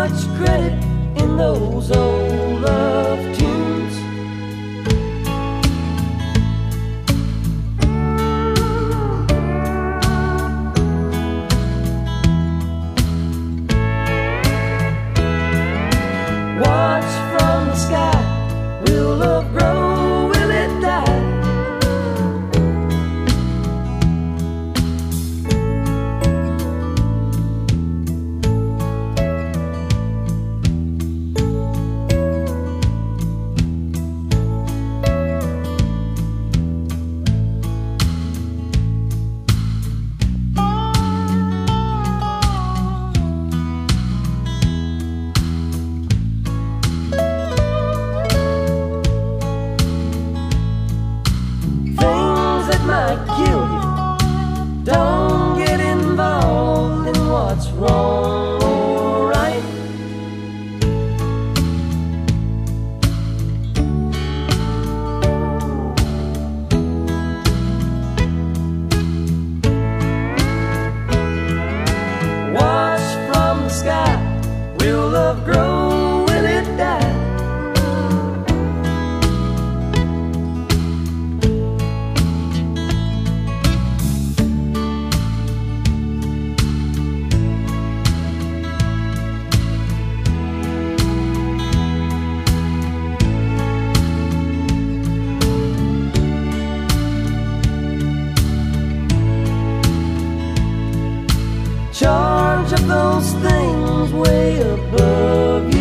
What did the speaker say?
much credit in those old love tunes. Watch from the sky, will love grow, will it die? Might kill you. Don't get involved in what's wrong or right. Watch from the sky, will love grow, will it die? Charge of those things way above you.